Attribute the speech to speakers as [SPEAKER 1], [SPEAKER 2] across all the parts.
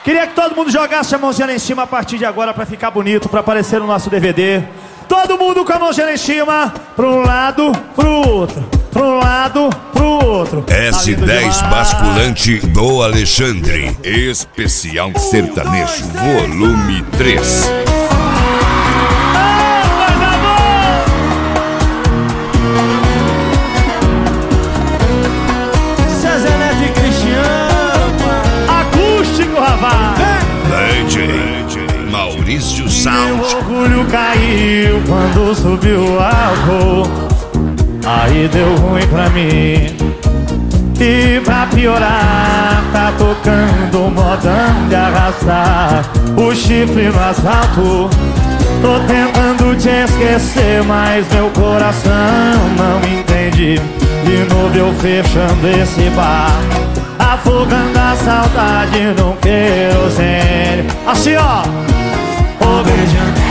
[SPEAKER 1] Queria que todo mundo jogasse a mãozinha lá em cima a partir de agora pra ficar bonito, pra aparecer no nosso DVD. Todo mundo com a mãozinha lá em cima, pra um lado, pro outro, pra um lado, pro outro.
[SPEAKER 2] S10 basculante do Alexandre. Especial sertanejo, volume 3. DJ Maurício Sound.
[SPEAKER 1] Meu orgulho caiu quando subiu o álcool. Aí deu ruim pra mim. E pra piorar, tá tocando modão de arrastar o chifre no asfalto. Tô tentando te esquecer, mas meu coração não entende. De novo eu fechando esse bar, afogando a saudade num querosene. Assim ó, ô beijando.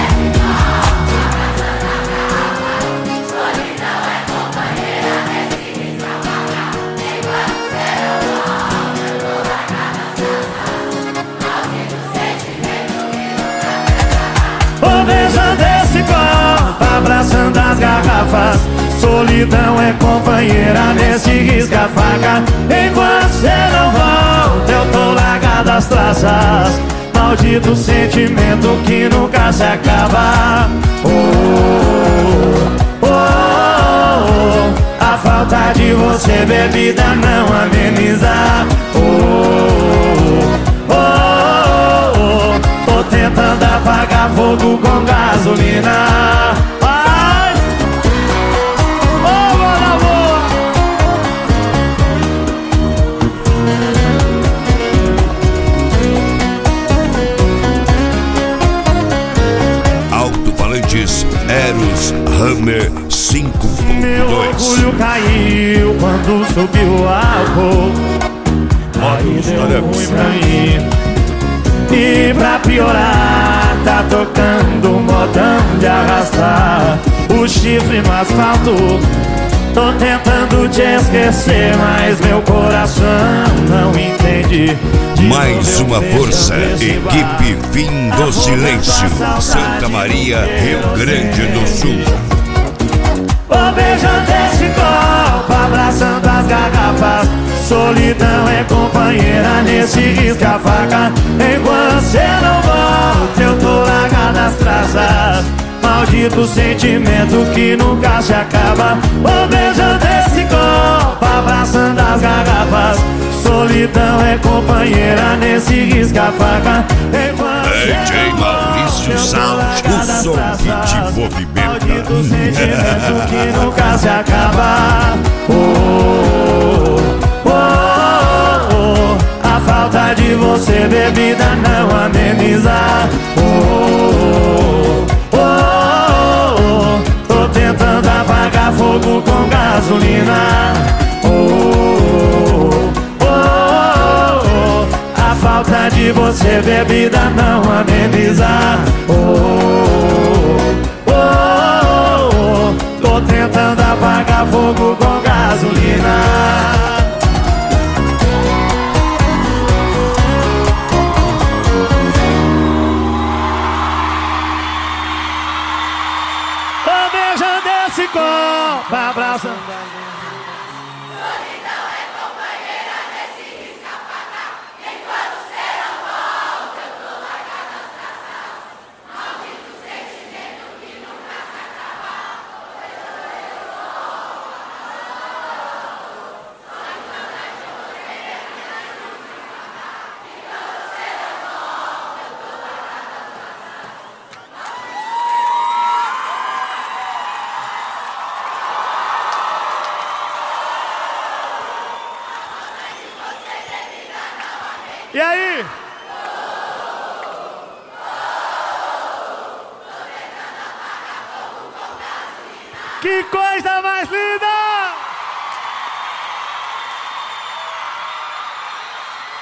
[SPEAKER 3] Solidão é companheira, nesse risco apagar. Enquanto você não volta, eu tô largada nas maldito sentimento que nunca se acaba.
[SPEAKER 1] Ô beijando esse copo, abraçando as garrafas. Solidão é companheira nesse risca-faca. Enquanto você não volta, eu tô largado as traças. Maldito sentimento que nunca se acaba. A falta de você, bebida, não ameniza. Tô tentando apagar fogo com gasolina.
[SPEAKER 2] Eros Hammer 5.2.
[SPEAKER 1] Meu orgulho caiu quando subiu o álcool. Aí deu ruim pra mim. E pra piorar, tá tocando modão de arrastar o chifre no asfalto. Tô tentando te esquecer, mas meu coração não entende.
[SPEAKER 2] Mais uma força, equipe Fim do Silêncio, Santa Maria, Rio Grande do Sul.
[SPEAKER 1] Ô beijando esse copo, abraçando as garrafas. Solidão é companheira nesse risca-faca. Enquanto você não volta, eu tô largado nas traças. Maldito sentimento que nunca se acaba. Ô beijando esse copo, abraçando as garrafas. Solidão é companheira nesse risca-faca.
[SPEAKER 2] DJ Maurício Sound, o som que te movimenta.
[SPEAKER 1] Maldito sentimento que nunca se acaba. A falta de você, bebida, não ameniza. Tô tentando apagar fogo com gasolina. A falta de você, bebida, não ameniza. Tô tentando apagar fogo com gasolina. Tô beijando esse copo, abraçando.
[SPEAKER 3] Solidão é companheira nesse risca-faca. Enquanto você não volta, eu tô largada nas traças. Maldito sentimento que nunca se acaba.
[SPEAKER 1] E aí? Que coisa mais linda!